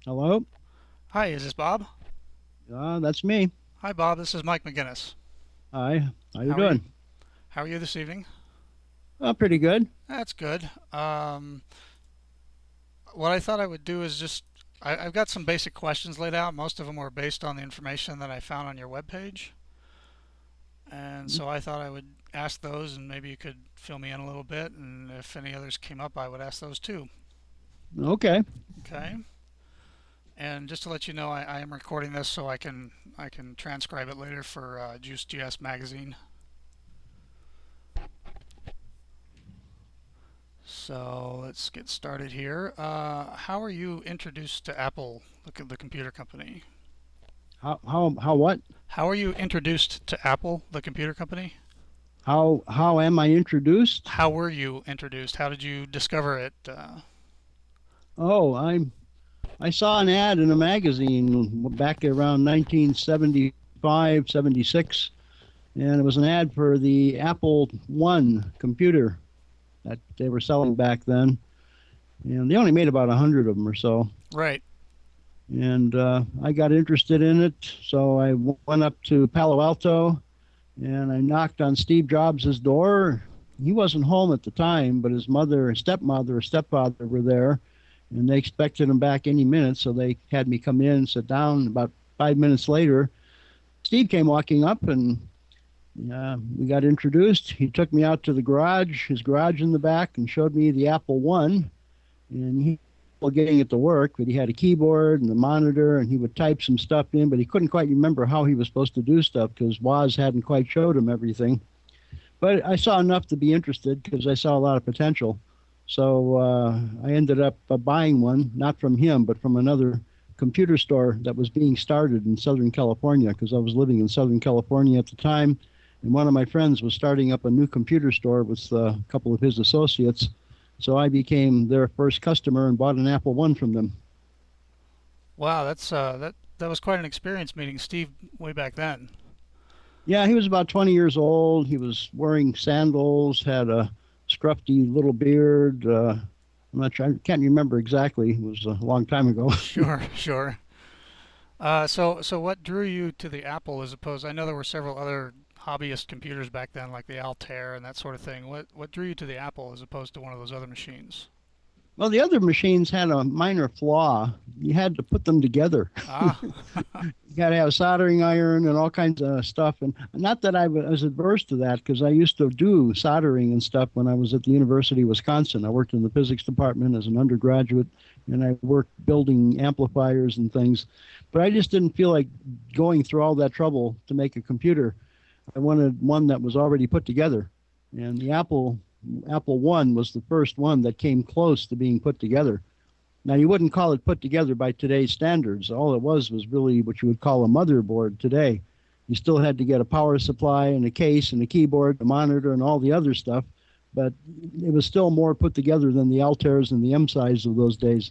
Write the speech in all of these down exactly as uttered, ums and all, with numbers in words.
Hello? Hi, is this Bob? Uh, that's me. Hi, Bob. This is Mike McGinnis. Hi. How you How are you? doing? How are you this evening? Uh, pretty good. That's good. Um, what I thought I would do is just I, I've got some basic questions laid out. Most of them were based on the information that I found on your webpage, and so I thought I would ask those, and maybe you could fill me in a little bit. And if any others came up, I would ask those too. Okay. Okay. And just to let you know, I, I am recording this so I can I can transcribe it later for uh, Juice G S magazine. So let's get started here. Uh, how are you introduced to Apple, the, the computer company? How how how what? How are you introduced to Apple, the computer company? How how am I introduced? How were you introduced? How did you discover it? Uh, Oh, I'm I saw an ad in a magazine back around nineteen seventy-five, seventy-six, and it was an ad for the Apple One computer that they were selling back then. And they only made about a hundred of them or so. right. And uh, I got interested in it, so I w- went up to Palo Alto and I knocked on Steve Jobs' door. He wasn't home at the time, but his mother and stepmother or stepfather were there, and they expected him back any minute, so they had me come in and sit down. About five minutes later, Steve came walking up, and uh, we got introduced. He took me out to the garage, his garage in the back, and showed me the Apple One, and he was getting it to work, but he had a keyboard and a monitor, and he would type some stuff in, but he couldn't quite remember how he was supposed to do stuff because Woz hadn't quite showed him everything. But I saw enough to be interested because I saw a lot of potential. So uh, I ended up uh, buying one, not from him, but from another computer store that was being started in Southern California because I was living in Southern California at the time. And one of my friends was starting up a new computer store with uh, a couple of his associates. So I became their first customer and bought an Apple One from them. Wow, that's uh, that that was quite an experience meeting Steve way back then. Yeah, he was about twenty years old. He was wearing sandals, had a scruffy little beard. Uh, I'm not sure, I can't remember exactly. It was a long time ago. Sure, sure. Uh, so so what drew you to the Apple as opposed? I know there were several other hobbyist computers back then, like the Altair and that sort of thing. What what drew you to the Apple as opposed to one of those other machines? Well, the other machines had a minor flaw. You had to put them together. Ah, You got to have a soldering iron and all kinds of stuff. And not that I was adverse to that because I used to do soldering and stuff when I was at the University of Wisconsin. I worked in the physics department as an undergraduate and I worked building amplifiers and things. But I just didn't feel like going through all that trouble to make a computer. I wanted one that was already put together. And the Apple Apple One was the first one that came close to being put together. Now, you wouldn't call it put together by today's standards. All it was was really what you would call a motherboard today. You still had to get a power supply and a case and a keyboard, a monitor, and all the other stuff, but it was still more put together than the Altairs and the M size of those days.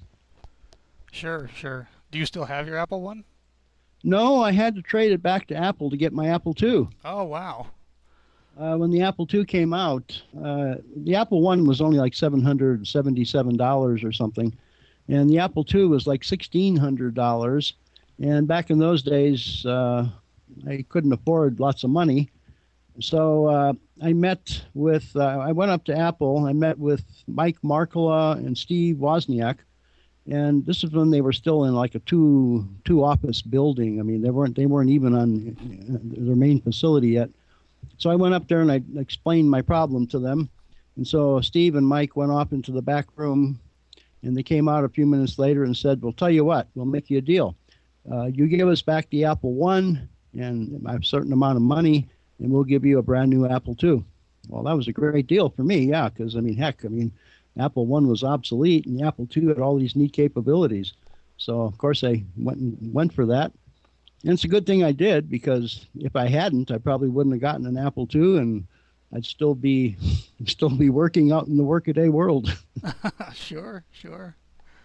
sure, sure. Do you still have your Apple One? No, I had to trade it back to Apple to get my Apple two. Oh, wow. Uh, when the Apple two came out, uh, the Apple one was only like seven hundred seventy-seven dollars or something, and the Apple two was like sixteen hundred dollars. And back in those days, uh, I couldn't afford lots of money, so uh, I met with. Uh, I went up to Apple. I met with Mike Markula and Steve Wozniak, and this is when they were still in like a two two office building. I mean, they weren't they weren't even on uh, their main facility yet. So I went up there and I explained my problem to them. And so Steve and Mike went off into the back room and they came out a few minutes later and said, "Well, tell you what, we'll make you a deal. Uh, you give us back the Apple One and a certain amount of money, and we'll give you a brand new Apple Two." Well, that was a great deal for me, yeah, because I mean, heck, I mean, Apple One was obsolete and the Apple Two had all these neat capabilities. So, of course, I went and went for that. And it's a good thing I did because if I hadn't, I probably wouldn't have gotten an Apple two, and I'd still be still be working out in the workaday world. Sure, sure.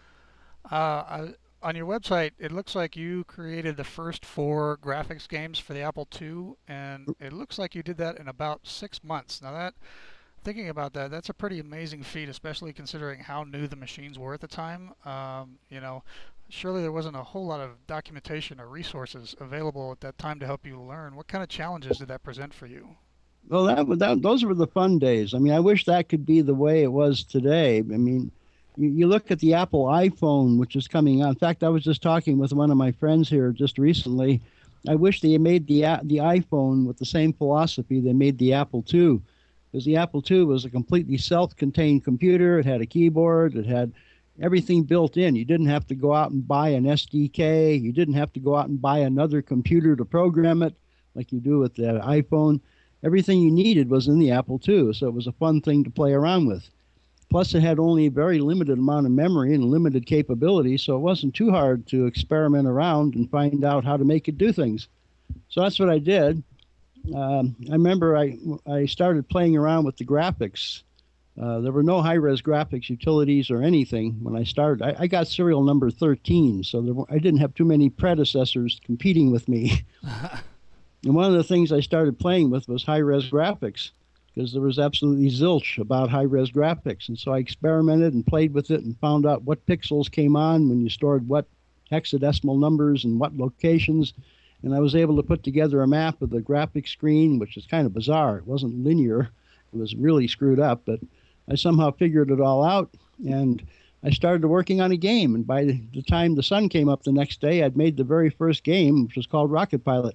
Uh, I, on your website, it looks like you created the first four graphics games for the Apple two, and it looks like you did that in about six months. Now that, thinking about that, that's a pretty amazing feat, especially considering how new the machines were at the time. Um, you know, Surely there wasn't a whole lot of documentation or resources available at that time to help you learn. What kind of challenges did that present for you? Well, that, was- that those were the fun days. I mean, I wish that could be the way it was today. I mean, you, you look at the Apple iPhone, which is coming out. In fact, I was just talking with one of my friends here just recently. I wish they made the a- the iPhone with the same philosophy they made the Apple two, because the Apple two was a completely self-contained computer. It had a keyboard. It had everything built in. You didn't have to go out and buy an S D K. You didn't have to go out and buy another computer to program it like you do with the iPhone. Everything you needed was in the Apple two, so it was a fun thing to play around with. Plus, it had only a very limited amount of memory and limited capability, so it wasn't too hard to experiment around and find out how to make it do things. So that's what I did. Um, I remember I, I started playing around with the graphics. Uh, there were no high-res graphics utilities or anything when I started. I, I got serial number thirteen, so there were, I didn't have too many predecessors competing with me. And one of the things I started playing with was high-res graphics, because there was absolutely zilch about high-res graphics. And so I experimented and played with it and found out what pixels came on when you stored what hexadecimal numbers and what locations. And I was able to put together a map of the graphic screen, which is kind of bizarre. It wasn't linear. It was really screwed up, but I somehow figured it all out, and I started working on a game. And by the time the sun came up the next day, I'd made the very first game, which was called Rocket Pilot.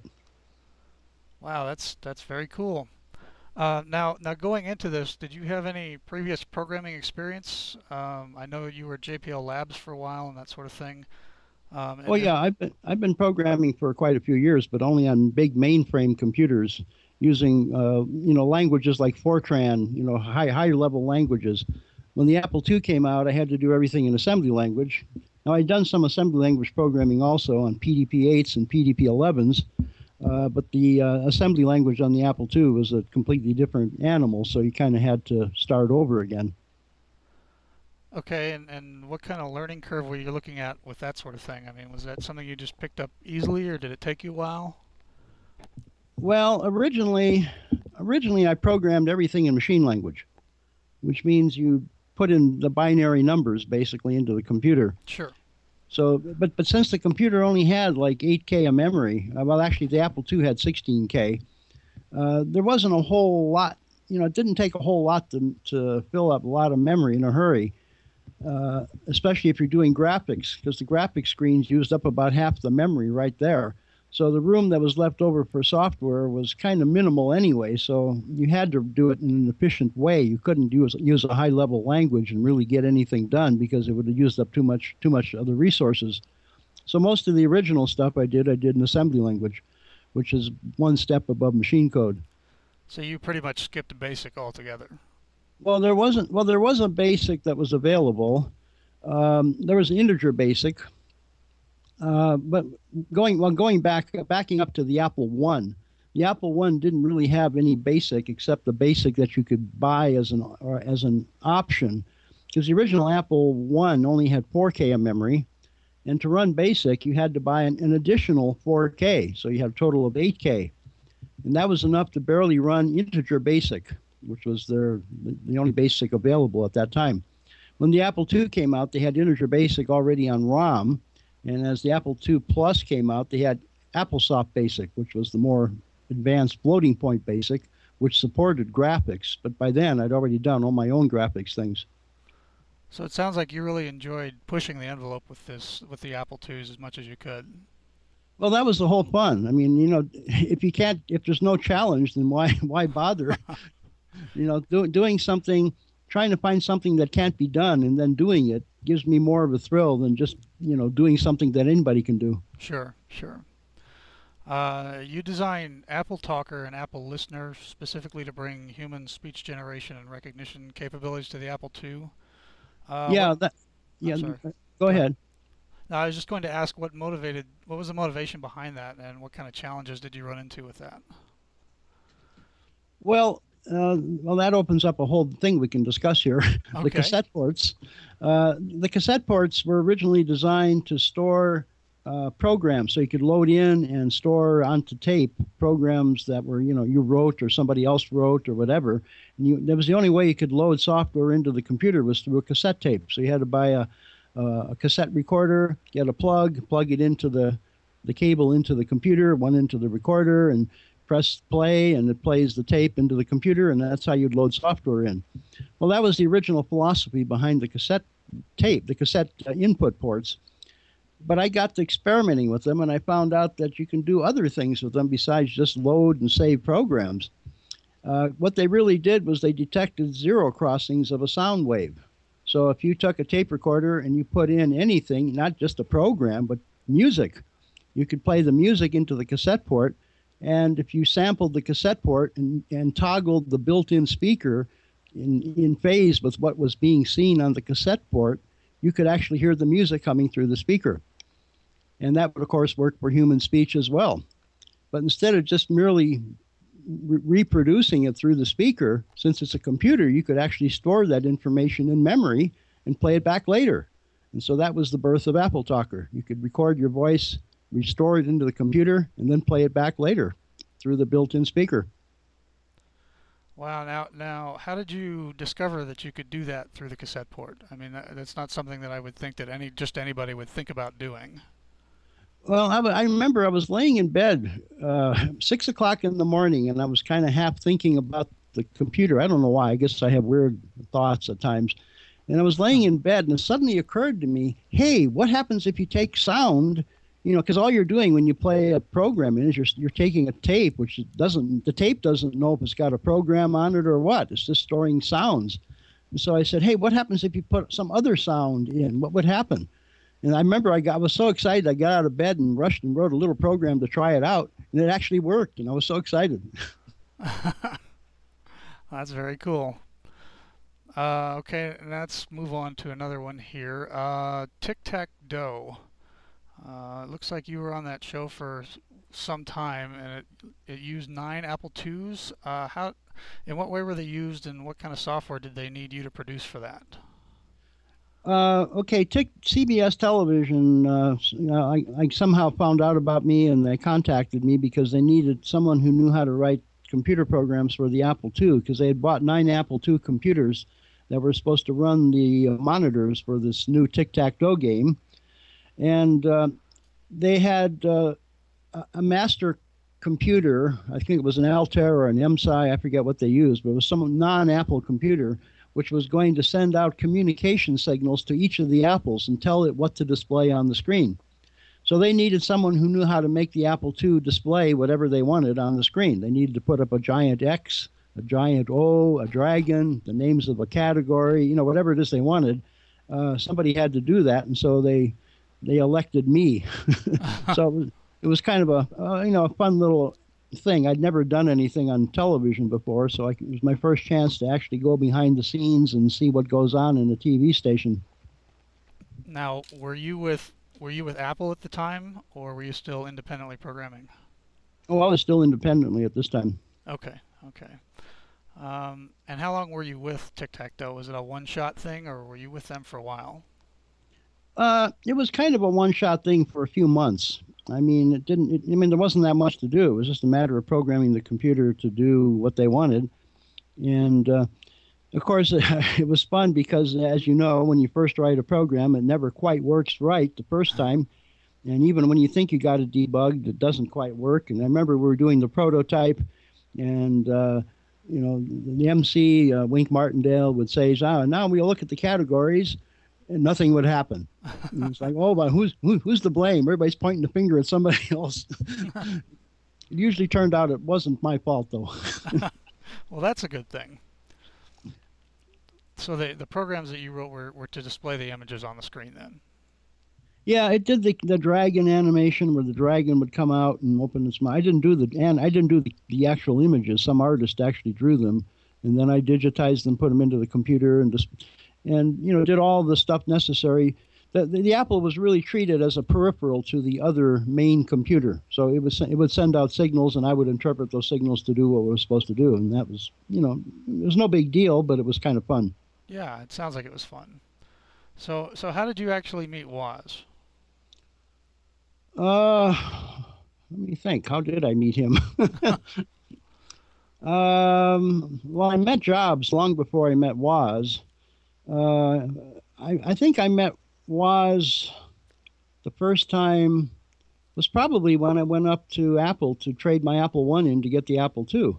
Wow, that's that's very cool. Uh, now, now going into this, did you have any previous programming experience? Um, I know you were at J P L Labs for a while and that sort of thing. Um, Oh and if, yeah, I've been I've been programming for quite a few years, but only on big mainframe computers using uh, you know languages like Fortran, you know high high level languages. When the Apple two came out, I had to do everything in assembly language. Now I'd done some assembly language programming also on P D P eights and P D P elevens, uh, but the uh, assembly language on the Apple two was a completely different animal, so you kind of had to start over again. okay, and, and what kind of learning curve were you looking at with that sort of thing? I mean, was that something you just picked up easily, or did it take you a while? Well, originally, originally I programmed everything in machine language, which means you put in the binary numbers basically into the computer. Sure. So, but but since the computer only had like eight K of memory, uh, well, actually the Apple two had sixteen K. Uh, there wasn't a whole lot. You know, it didn't take a whole lot to to fill up a lot of memory in a hurry, uh, especially if you're doing graphics, because the graphics screens used up about half the memory right there. So the room that was left over for software was kind of minimal anyway. So you had to do it in an efficient way. You couldn't use use a high level language and really get anything done because it would have used up too much too much of the resources. So most of the original stuff I did, I did in assembly language, which is one step above machine code. So you pretty much skipped BASIC altogether. Well, there wasn't. Well, there was a basic that was available. Um, there was an integer basic, uh, but going well, going back backing up to the Apple One, the Apple One didn't really have any basic except the basic that you could buy as an or as an option, because the original Apple One only had four K of memory, and to run basic you had to buy an, an additional four K, so you had a total of eight K, and that was enough to barely run integer basic, which was their the only basic available at that time. When the Apple two came out, they had integer basic already on ROM, and as the Apple two Plus came out, they had AppleSoft Basic, which was the more advanced floating point basic, which supported graphics. But by then, I'd already done all my own graphics things. So it sounds like you really enjoyed pushing the envelope with this, with the Apple twos as much as you could. Well, that was the whole fun. I mean, you know, if you can't, if there's no challenge, then why why bother? You know, do, doing something, trying to find something that can't be done and then doing it gives me more of a thrill than just, you know, doing something that anybody can do. Sure, sure. Uh, you designed Apple Talker and Apple Listener specifically to bring human speech generation and recognition capabilities to the Apple two. Uh, what, Yeah, that, I'm yeah, sorry. go Go ahead. ahead. No, I was just going to ask what motivated, what was the motivation behind that, and what kind of challenges did you run into with that? Well, uh, well, that opens up a whole thing we can discuss here. The Okay, cassette ports. Uh, the cassette ports were originally designed to store uh, programs, so you could load in and store onto tape programs that were, you know, you wrote or somebody else wrote or whatever. And you, that was the only way you could load software into the computer was through a cassette tape. So you had to buy a uh, a cassette recorder, get a plug, plug it into the, the cable into the computer, one into the recorder, and press play, and it plays the tape into the computer, and that's how you'd load software in. Well, that was the original philosophy behind the cassette tape, the cassette uh, input ports. But I got to experimenting with them, and I found out that you can do other things with them besides just load and save programs. Uh, what they really did was they detected zero crossings of a sound wave. So if you took a tape recorder and you put in anything, not just a program, but music, you could play the music into the cassette port, and if you sampled the cassette port and, and toggled the built-in speaker in, in phase with what was being seen on the cassette port, you could actually hear the music coming through the speaker. And that would, of course, work for human speech as well. But instead of just merely re- reproducing it through the speaker, since it's a computer, you could actually store that information in memory and play it back later. And so that was the birth of Apple Talker. You could record your voice, restore it into the computer, and then play it back later through the built-in speaker. Wow. Now, now, how did you discover that you could do that through the cassette port? I mean, that, that's not something that I would think that any just anybody would think about doing. Well, I, I remember I was laying in bed, uh, six o'clock in the morning, and I was kind of half thinking about the computer. I don't know why. I guess I have weird thoughts at times. And I was laying in bed, and it suddenly occurred to me, hey, what happens if you take sound? You know, because all you're doing when you play a program is you're you're taking a tape, which doesn't the tape doesn't know if it's got a program on it or what. It's just storing sounds. And so I said, hey, what happens if you put some other sound in? What would happen? And I remember I, got, I was so excited, I got out of bed and rushed and wrote a little program to try it out, and it actually worked, and I was so excited. That's very cool. Uh, okay, let's move on to another one here. Uh, Tic-Tac-Dough. Uh, it looks like you were on that show for some time, and it it used nine Apple twos. Uh, how, in what way were they used, and what kind of software did they need you to produce for that? Uh, okay, Tick, C B S Television, uh, you know, I, I somehow found out about me, and they contacted me because they needed someone who knew how to write computer programs for the Apple two, because they had bought nine Apple two computers that were supposed to run the uh, monitors for this new Tic-Tac-Dough game. And uh, they had uh, a master computer. I think it was an Altair or an M S I, I forget what they used, but it was some non-Apple computer, which was going to send out communication signals to each of the apples and tell it what to display on the screen. So they needed someone who knew how to make the Apple two display whatever they wanted on the screen. They needed to put up a giant X, a giant O, a dragon, the names of a category, you know, whatever it is they wanted. Uh, somebody had to do that, and so they they elected me. So it was, it was kind of a uh, you know a fun little thing. I'd never done anything on television before, so I, it was my first chance to actually go behind the scenes and see what goes on in a T V station. Now, were you with were you with Apple at the time, or were you still independently programming? Oh, I was still independently at this time. Okay, okay. Um, and how long were you with Tic-Tac-Dough? Was it a one-shot thing, or were you with them for a while? Uh, it was kind of a one-shot thing for a few months. I mean, it didn't. It, I mean, there wasn't that much to do. It was just a matter of programming the computer to do what they wanted, and uh, of course, it was fun because, as you know, when you first write a program, it never quite works right the first time, and even when you think you got it debugged, it doesn't quite work. And I remember we were doing the prototype, and uh, you know, the M C uh, Wink Martindale would say, "Ah, now we'll look at the categories." And nothing would happen. And it's like, oh, but who's who, who's to blame? Everybody's pointing the finger at somebody else. It usually turned out it wasn't my fault, though. Well, that's a good thing. So the the programs that you wrote were, were to display the images on the screen then? Yeah, it did the the dragon animation where the dragon would come out and open its mouth. I didn't do the and I didn't do the, the actual images. Some artist actually drew them, and then I digitized them, put them into the computer, and just. And, you know, did all the stuff necessary. The, the, the Apple was really treated as a peripheral to the other main computer. So it was it would send out signals, and I would interpret those signals to do what it was supposed to do. And that was, you know, it was no big deal, but it was kind of fun. Yeah, it sounds like it was fun. So, so how did you actually meet Woz? Uh, let me think. How did I meet him? um, well, I met Jobs long before I met Woz. Uh, I, I think I met was the first time was probably when I went up to Apple to trade my Apple One in to get the Apple Two.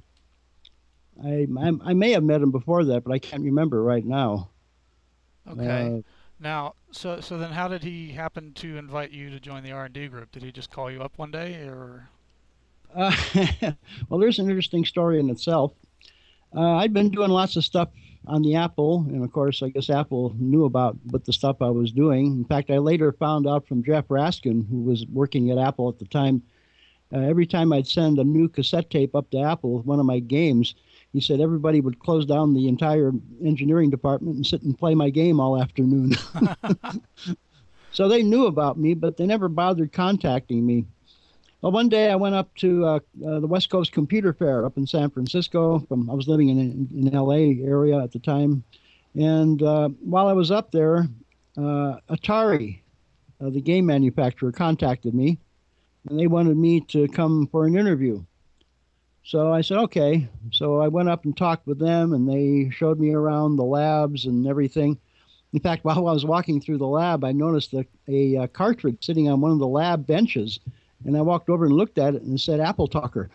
I, I, I may have met him before that, but I can't remember right now. Okay. Uh, Now, so so then, how did he happen to invite you to join the R and D group? Did he just call you up one day, or? uh, well, there's an interesting story in itself. Uh, I'd been doing lots of stuff on the Apple, and of course, I guess Apple knew about what the stuff I was doing. In fact, I later found out from Jeff Raskin, who was working at Apple at the time. Uh, every time I'd send a new cassette tape up to Apple with one of my games, he said everybody would close down the entire engineering department and sit and play my game all afternoon. So they knew about me, but they never bothered contacting me. Well, one day I went up to uh, uh, the West Coast Computer Fair up in San Francisco. From I was living in in L A area at the time, and uh, while I was up there, uh, Atari, uh, the game manufacturer, contacted me, and they wanted me to come for an interview. So I said, okay. So I went up and talked with them, and they showed me around the labs and everything. In fact, while I was walking through the lab, I noticed a, a, a cartridge sitting on one of the lab benches. And I walked over and looked at it and said, Apple Talker.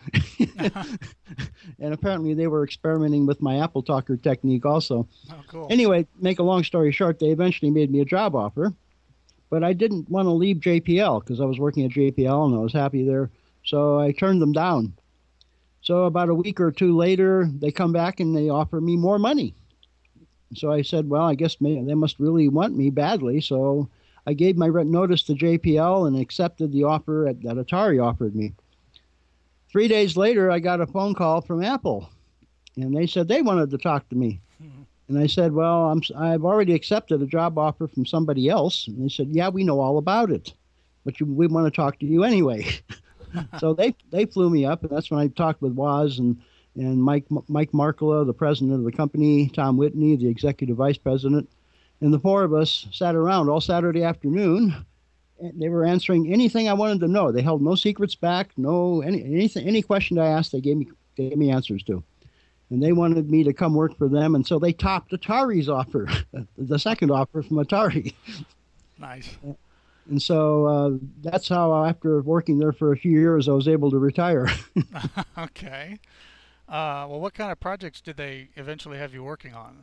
And apparently they were experimenting with my Apple Talker technique also. Oh, cool. Anyway, make a long story short, they eventually made me a job offer. But I didn't want to leave J P L because I was working at J P L and I was happy there. So I turned them down. So about a week or two later, they come back and they offer me more money. So I said, well, I guess may, they must really want me badly. So I gave my notice to J P L and accepted the offer at, that Atari offered me. Three days later, I got a phone call from Apple, and they said they wanted to talk to me. Mm-hmm. And I said, well, I'm, I've already accepted a job offer from somebody else. And they said, yeah, we know all about it, but you, we want to talk to you anyway. So they they flew me up, and that's when I talked with Woz and and Mike Mike Markkula, the president of the company, Tom Whitney, the executive vice president, and the four of us sat around all Saturday afternoon. And they were answering anything I wanted to know. They held no secrets back, no any anything any question I asked, they gave me they gave me answers to. And they wanted me to come work for them, and so they topped Atari's offer, the second offer from Atari. Nice. And so uh, that's how, after working there for a few years, I was able to retire. Okay. Uh, well, what kind of projects did they eventually have you working on?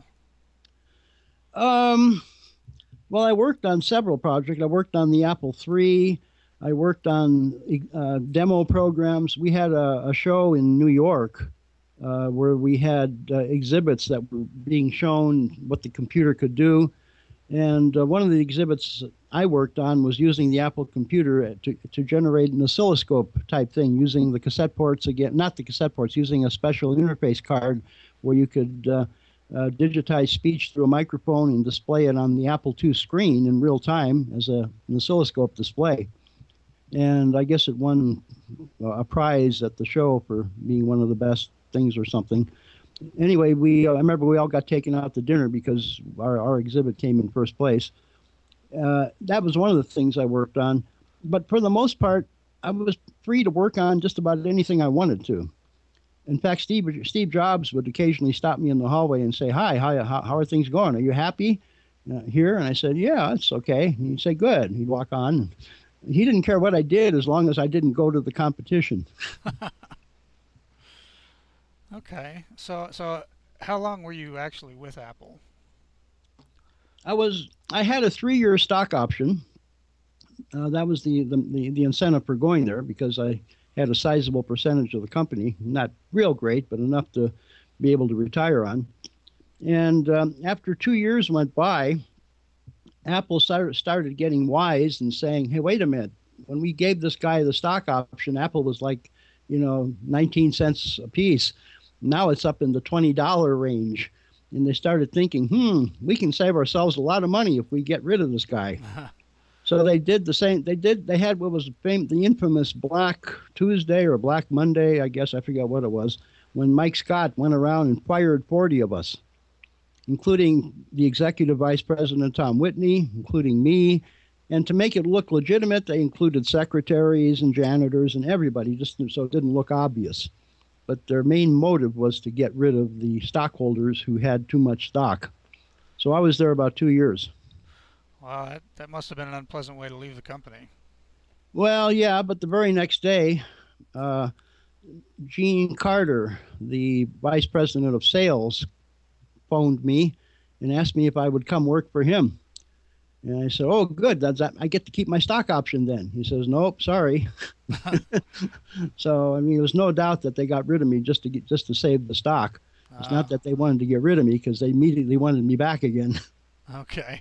Um, well, I worked on several projects. I worked on the Apple three. I worked on uh, demo programs. We had a, a show in New York uh, where we had uh, exhibits that were being shown what the computer could do. And uh, one of the exhibits I worked on was using the Apple computer to, to generate an oscilloscope type thing, using the cassette ports again, not the cassette ports, using a special interface card where you could uh, uh, digitize speech through a microphone and display it on the Apple two screen in real time as a, an oscilloscope display. And I guess it won a prize at the show for being one of the best things or something. Anyway, we uh, I remember we all got taken out to dinner because our, our exhibit came in first place. Uh, that was one of the things I worked on. But for the most part, I was free to work on just about anything I wanted to. In fact, Steve Steve Jobs would occasionally stop me in the hallway and say, hi, hi how, how are things going? Are you happy uh, here? And I said, yeah, it's okay. And he'd say, good. He'd walk on. He didn't care what I did as long as I didn't go to the competition. Okay. So so how long were you actually with Apple? I was I had a three-year stock option. Uh, that was the, the, the, the incentive for going there because I had a sizable percentage of the company. Not real great, but enough to be able to retire on. And um, after two years went by, Apple started, started getting wise and saying, hey, wait a minute. When we gave this guy the stock option, Apple was like, you know, nineteen cents a piece. Now it's up in the twenty dollars range. And they started thinking, hmm, we can save ourselves a lot of money if we get rid of this guy. So they did the same. They did. They had what was the, fam- the infamous Black Tuesday or Black Monday, I guess. I forget what it was, when Mike Scott went around and fired forty of us, including the executive vice president, Tom Whitney, including me. And to make it look legitimate, they included secretaries and janitors and everybody, just so it didn't look obvious. But their main motive was to get rid of the stockholders who had too much stock. So I was there about two years. Well, that, that must have been an unpleasant way to leave the company. Well, yeah, but the very next day, uh, Gene Carter, the vice president of sales, phoned me and asked me if I would come work for him. And I said, "Oh, good. That's I get to keep my stock option then." He says, "Nope, sorry." So I mean, there was no doubt that they got rid of me just to get, just to save the stock. It's Uh, not that they wanted to get rid of me because they immediately wanted me back again. okay.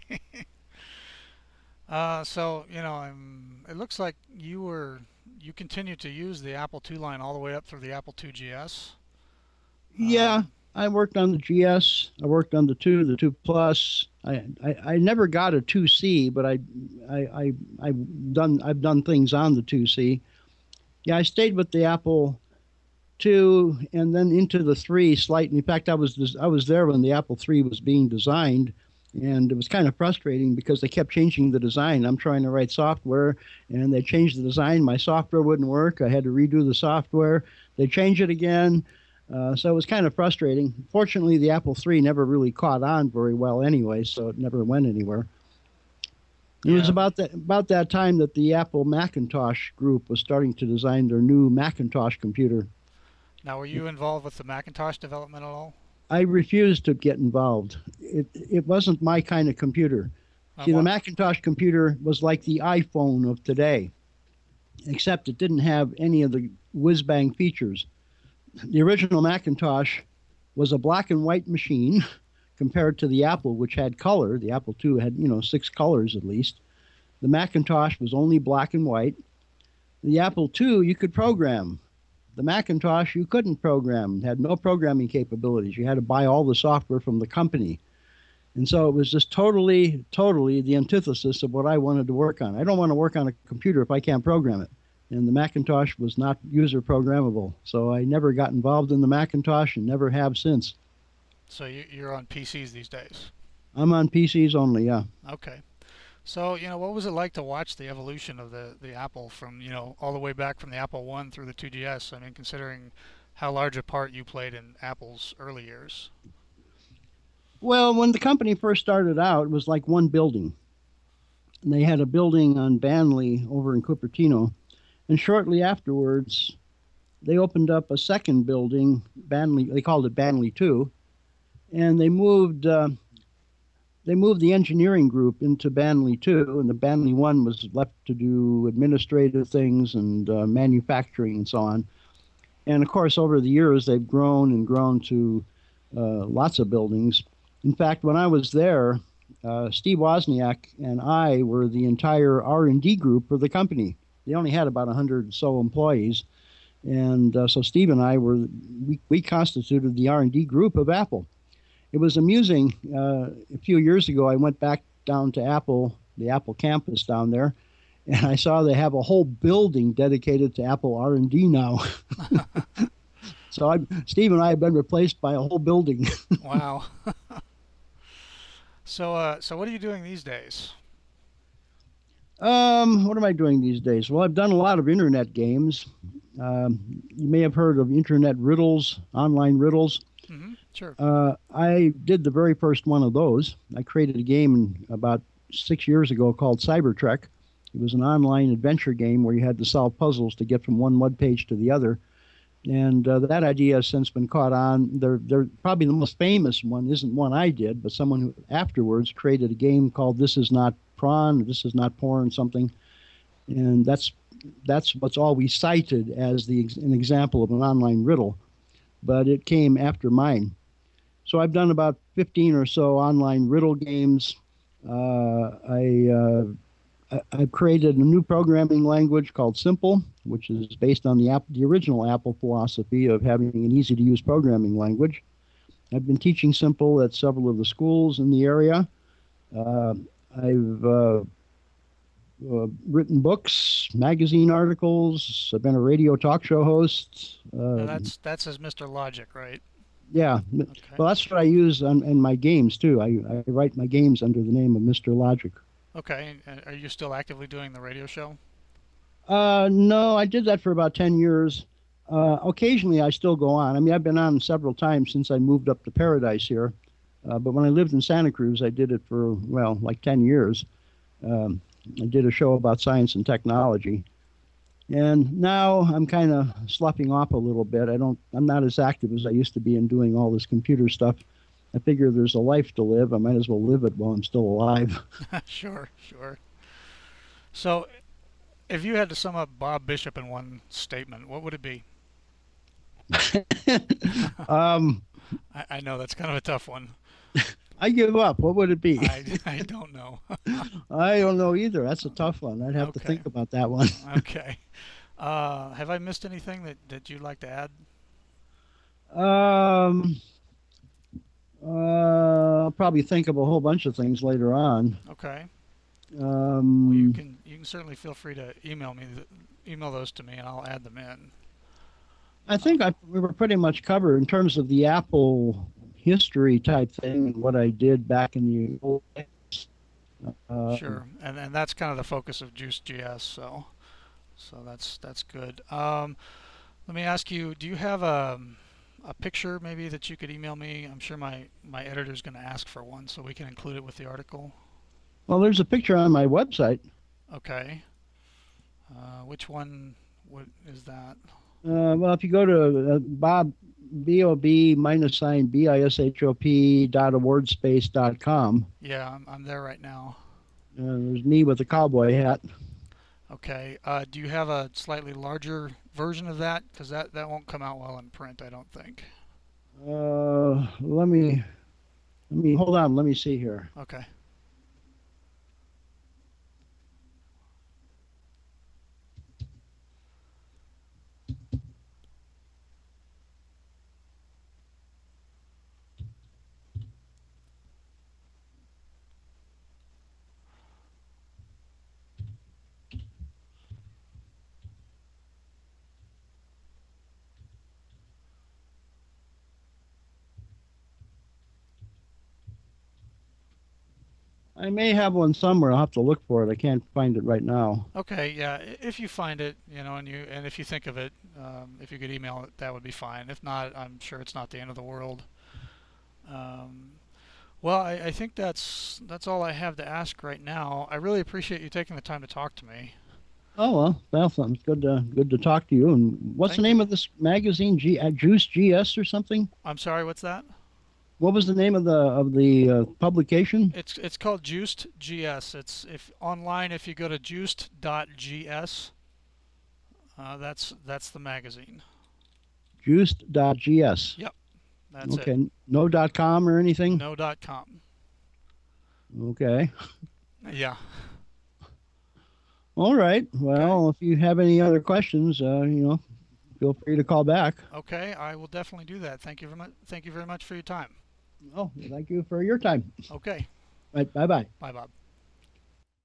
uh, so you know, I'm, it looks like you were you continued to use the Apple two line all the way up through the Apple two G S. Yeah, Um, I worked on the G S. I worked on the two, the two plus. I, I, I never got a two C, but I, I, I, I've done I've done things on the two C. Yeah, I stayed with the Apple two and then into the three slightly. In fact, I was I was there when the Apple three was being designed, and it was kind of frustrating because they kept changing the design. I'm trying to write software, and they changed the design. My software wouldn't work. I had to redo the software. They changed it again. Uh, so it was kind of frustrating. Fortunately, the Apple three never really caught on very well anyway, so it never went anywhere. It was yeah. about that about that time that the Apple Macintosh group was starting to design their new Macintosh computer. Now, were you involved with the Macintosh development at all? I refused to get involved. It it wasn't my kind of computer. Um, See, the what? Macintosh computer was like the iPhone of today, except it didn't have any of the whiz-bang features. The original Macintosh was a black and white machine compared to the Apple, which had color. The Apple two had, you know, six colors at least. The Macintosh was only black and white. The Apple two, you could program. The Macintosh, you couldn't program, had no programming capabilities. You had to buy all the software from the company. And so it was just totally, totally the antithesis of what I wanted to work on. I don't want to work on a computer if I can't program it. And the Macintosh was not user programmable. So I never got involved in the Macintosh and never have since. So you, you're on P Cs these days. I'm on P Cs only, yeah. Okay. So, you know, what was it like to watch the evolution of the, the Apple from, you know, all the way back from the Apple one through the two G S? I mean, considering how large a part you played in Apple's early years. Well, when the company first started out, it was like one building. They had a building on Banley over in Cupertino. And shortly afterwards, they opened up a second building, Banley, they called it Banley two, and they moved uh, they moved the engineering group into Banley two, and the Banley one was left to do administrative things and uh, manufacturing and so on. And of course, over the years, they've grown and grown to uh, lots of buildings. In fact, when I was there, uh, Steve Wozniak and I were the entire R and D group for the company. They only had about one hundred or so employees. And uh, so Steve and I were, we, we constituted the R and D group of Apple. It was amusing. Uh, a few years ago, I went back down to Apple, the Apple campus down there, and I saw they have a whole building dedicated to Apple R and D now. So I, Steve and I have been replaced by a whole building. Wow. so, uh, so what are you doing these days? Um, what am I doing these days? Well, I've done a lot of internet games. Um, you may have heard of internet riddles, online riddles. Mm-hmm. Sure. Uh, I did the very first one of those. I created a game about six years ago called Cybertrek. It was an online adventure game where you had to solve puzzles to get from one web page to the other. And uh, that idea has since been caught on. They're, they're probably the most famous one isn't one I did, but someone who afterwards created a game called This Is Not Prawn, This Is Not Porn, something. And that's that's what's always cited as the an example of an online riddle. But it came after mine. So I've done about fifteen or so online riddle games. Uh, I, uh, I I've created a new programming language called Simple, which is based on the app, the original Apple philosophy of having an easy-to-use programming language. I've been teaching Simple at several of the schools in the area. Uh, I've uh, uh, written books, magazine articles. I've been a radio talk show host. Uh, Now that's that's as Mister Logic, right? yeah. Okay. Well, that's what I use on, in my games, too. I, I write my games under the name of Mister Logic. Okay. And are you still actively doing the radio show? Uh, no, I did that for about ten years. Uh, occasionally, I still go on. I mean, I've been on several times since I moved up to Paradise here. Uh, but when I lived in Santa Cruz, I did it for, well, like ten years. um, I did a show about science and technology. And now I'm kind of sloughing off a little bit. I don't. I'm not as active as I used to be in doing all this computer stuff. I figure there's a life to live. I might as well live it while I'm still alive. Sure, sure. So, if you had to sum up Bob Bishop in one statement, what would it be? um, I, I know that's kind of a tough one. I give up. What would it be? I, I don't know. I don't know either. That's a tough one. I'd have to Okay. think about that one. Okay. Uh, have I missed anything that, that you'd like to add? Um, uh, I'll probably think of a whole bunch of things later on. Okay. Well, you Um, can you can certainly feel free to email me th- email those to me, and I'll add them in. I Uh, think I, we were pretty much covered in terms of the Apple history type thing and what I did back in the old days. Um, sure. And and that's kind of the focus of Juice.js. So so that's that's good. Um, let me ask you: do you have a a picture maybe that you could email me? I'm sure my my editor's going to ask for one, so we can include it with the article. well, there's a picture on my website. Okay. Uh, which one what is that? Uh, well, if you go to uh, Bob, B O B minus sign B I S H O P dot awardspace dot com, Yeah, I'm I'm there right now. uh, there's me with a cowboy hat. Okay. Uh, do you have a slightly larger version of that? Because that, that won't come out well in print, I don't think. Uh, let me, let me, hold on, let me see here. Okay. I may have one somewhere. I'll have to look for it. I can't find it right now. Okay. Yeah. i- If you find it, you know, and you and if you think of it, um, if you could email it, that would be fine. If not, I'm sure it's not the end of the world. Um, well, I, I think that's that's all I have to ask right now. I really appreciate you taking the time to talk to me. Oh well, well, it's good to good to talk to you. And what's the Thank you. name of this magazine? G uh, Juice G S or something? I'm sorry. What's that? What was the name of the of the uh, publication? It's it's called Juiced G S. It's if online if you go to juiced dot G S, uh, that's that's the magazine. Juiced dot G S. Yep, that's it. Okay, no dot com or anything. No dot com. Okay. Yeah. All right. Okay. Well, if you have any other questions, uh, you know, feel free to call back. Okay. I will definitely do that. Thank you very much. Thank you very much for your time. Oh, thank you for your time. Okay. Right. Bye bye. Bye, Bob.